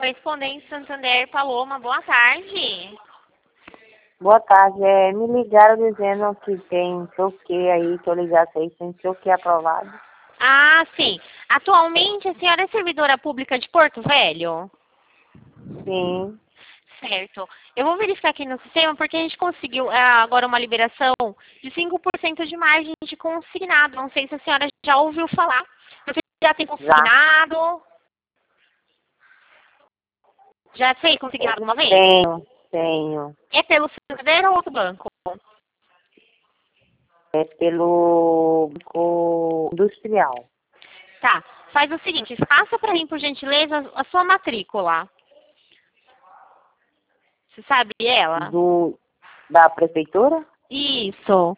Correspondente Santander, Paloma, boa tarde. Boa tarde. Me ligaram dizendo que tem troquei aí, que eu ligasse aí, tem troquei aprovado. Ah, sim. Atualmente a senhora é servidora pública de Porto Velho? Sim. Certo. Eu vou verificar aqui no sistema porque a gente conseguiu agora uma liberação de 5% de margem de consignado. Não sei se a senhora já ouviu falar. Você já tem consignado? Já fez consignado alguma vez? Tenho. É pelo Santander ou outro banco? É pelo Banco Industrial. Tá. Faz o seguinte, faça para mim, por gentileza, a sua matrícula. Você sabe ela? Da prefeitura? Isso.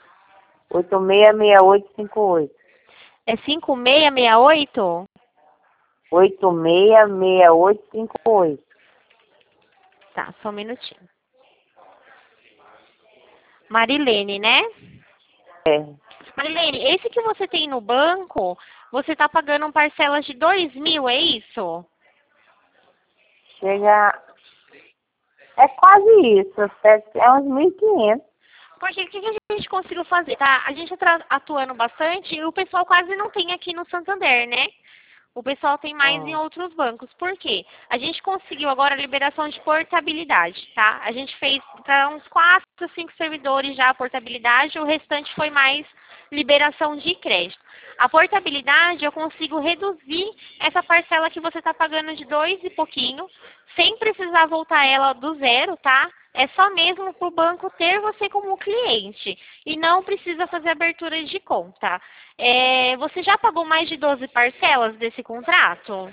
866858. É 5668? 866858. Tá, só um minutinho. Marilene, né? É. Marilene, esse que você tem no banco, você tá pagando parcelas de 2.000, é isso? Chega. É quase isso. É uns 1.500. Porque o que a gente conseguiu fazer, tá? A gente tá atuando bastante e o pessoal quase não tem aqui no Santander, né? O pessoal tem mais em outros bancos. Por quê? A gente conseguiu agora a liberação de portabilidade, tá? A gente fez para uns 4, 5 servidores já a portabilidade, o restante foi mais liberação de crédito. A portabilidade, eu consigo reduzir essa parcela que você está pagando de 2 e pouquinho, sem precisar voltar ela do zero, tá? É só mesmo para o banco ter você como cliente e não precisa fazer abertura de conta. Você já pagou mais de 12 parcelas desse contrato?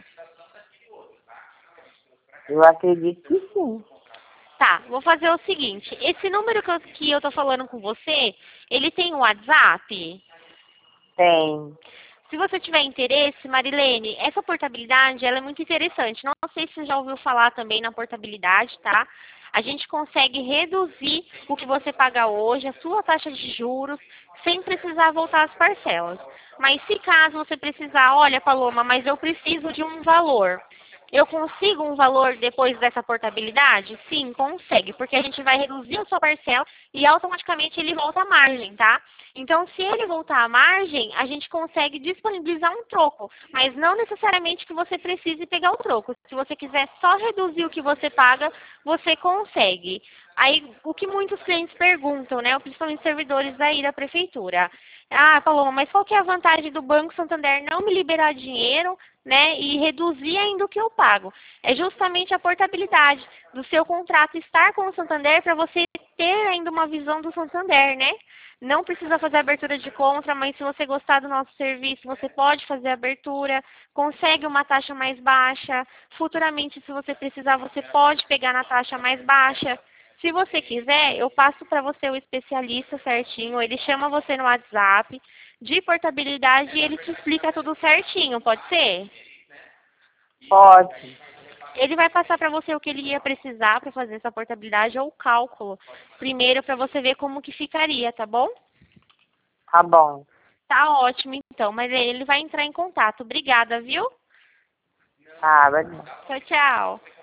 Eu acredito que sim. Tá, vou fazer o seguinte. Esse número que eu tô falando com você, ele tem um WhatsApp? Tem. Se você tiver interesse, Marilene, essa portabilidade ela é muito interessante. Não sei se você já ouviu falar também na portabilidade, tá? A gente consegue reduzir o que você paga hoje, a sua taxa de juros, sem precisar voltar às parcelas. Mas se caso você precisar, olha, Paloma, mas eu preciso de um valor. Eu consigo um valor depois dessa portabilidade? Sim, consegue, porque a gente vai reduzir a sua parcela e automaticamente ele volta à margem, tá? Então, se ele voltar à margem, a gente consegue disponibilizar um troco, mas não necessariamente que você precise pegar o troco. Se você quiser só reduzir o que você paga, você consegue. Aí, o que muitos clientes perguntam, né, principalmente servidores aí da prefeitura. Ah, Paloma, mas qual que é a vantagem do Banco Santander não me liberar dinheiro, né, e reduzir ainda o que eu pago? É justamente a portabilidade do seu contrato estar com o Santander para você ter ainda uma visão do Santander, né? Não precisa fazer abertura de conta, mas se você gostar do nosso serviço, você pode fazer abertura, consegue uma taxa mais baixa. Futuramente, se você precisar, você pode pegar na taxa mais baixa. Se você quiser, eu passo para você o especialista certinho, ele chama você no WhatsApp de portabilidade e ele te explica tudo certinho, pode ser? Pode. Ele vai passar para você o que ele ia precisar para fazer essa portabilidade ou o cálculo. Primeiro para você ver como que ficaria, tá bom? Tá bom. Tá ótimo então, mas ele vai entrar em contato. Obrigada, viu? Tá, vai. Tchau, tchau.